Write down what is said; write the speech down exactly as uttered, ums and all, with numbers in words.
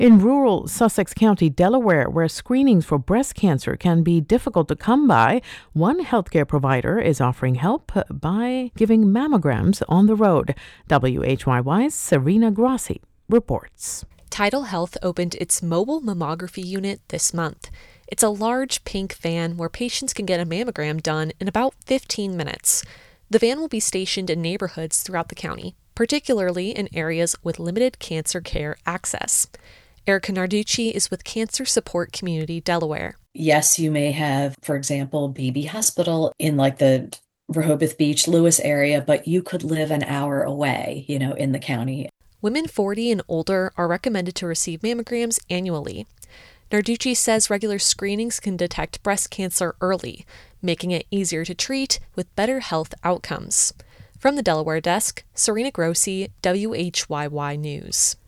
In rural Sussex County, Delaware, where screenings for breast cancer can be difficult to come by, one healthcare provider is offering help by giving mammograms on the road. W H Y Y's Serena Grassi reports. Tidal Health opened its mobile mammography unit this month. It's a large pink van where patients can get a mammogram done in about fifteen minutes. The van will be stationed in neighborhoods throughout the county, particularly in areas with limited cancer care access. Erica Narducci is with Cancer Support Community Delaware. Yes, you may have, for example, Beebe Hospital in like the Rehoboth Beach, Lewis area, but you could live an hour away, you know, in the county. Women forty and older are recommended to receive mammograms annually. Narducci says regular screenings can detect breast cancer early, making it easier to treat with better health outcomes. From the Delaware desk, Serena Grossi, W H Y Y News.